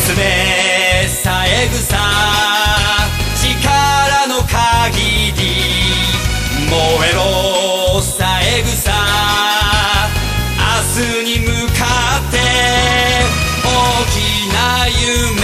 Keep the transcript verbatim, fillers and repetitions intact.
娘さえぐさ力の限り燃えろさえぐさ明日に向かって大きな夢